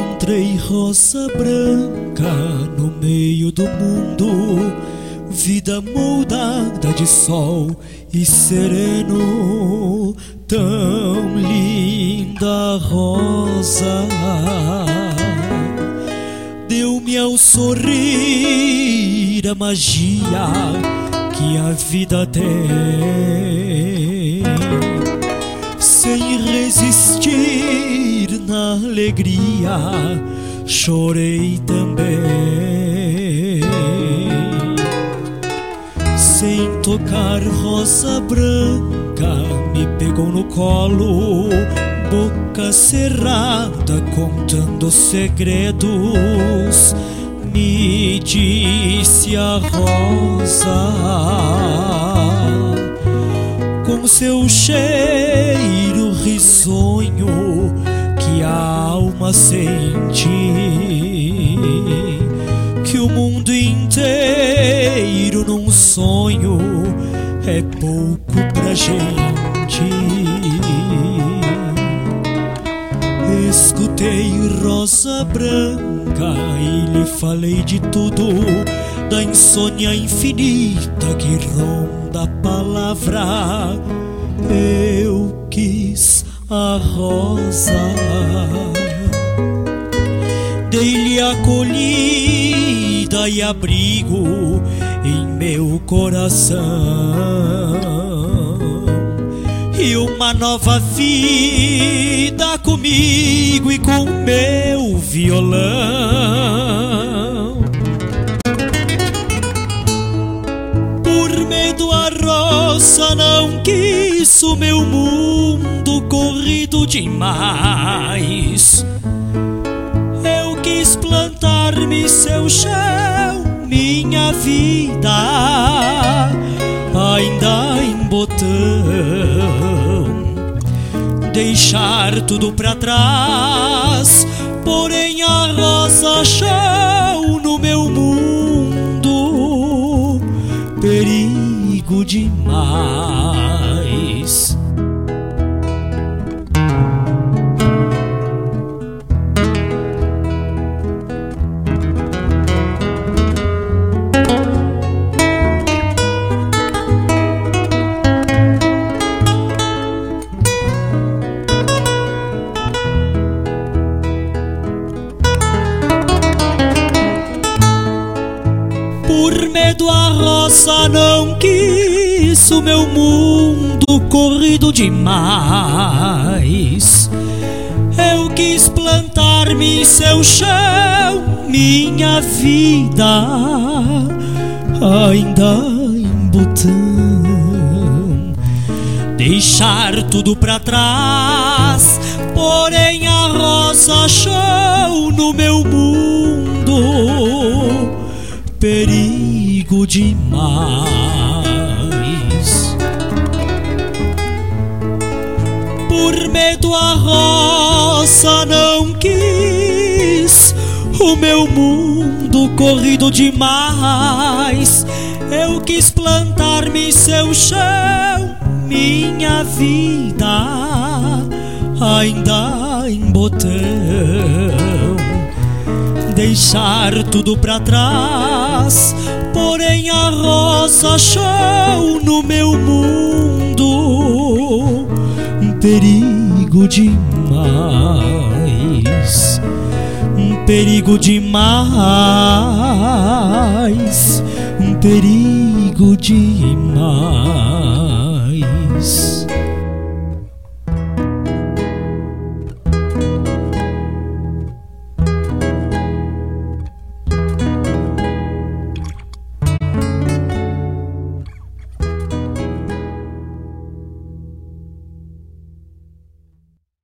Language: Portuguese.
Encontrei rosa branca no meio do mundo, vida moldada de sol e sereno. Tão linda rosa, deu-me ao sorrir a magia que a vida tem. Sem resistir na alegria, chorei também. Sem tocar rosa branca, me pegou no colo, boca cerrada, contando segredos. Me disse a rosa, com seu cheiro risonho, que a alma sente, que o mundo inteiro num sonho é pouco pra gente. Escutei rosa branca e lhe falei de tudo, da insônia infinita que ronda a palavra. Eu quis a rosa, dei-lhe acolhida e abrigo em meu coração, e uma nova vida comigo e com meu violão. Por medo a rosa não quis o meu mundo corrido demais. Eu quis plantar-me seu chão, minha vida ainda em botão, deixar tudo pra trás, porém a rosa achou no meu mundo perigo demais. Por medo a rosa não quis o meu mundo corrido demais. Eu quis plantar-me em seu chão, minha vida ainda em botão, deixar tudo pra trás, porém a rosa achou no meu mundo perigo demais. Por medo a rosa não quis o meu mundo corrido demais. Eu quis plantar-me em seu chão, minha vida ainda em botão, deixar tudo pra trás, porém a rosa achou no meu mundo perigo demais, perigo demais, perigo demais.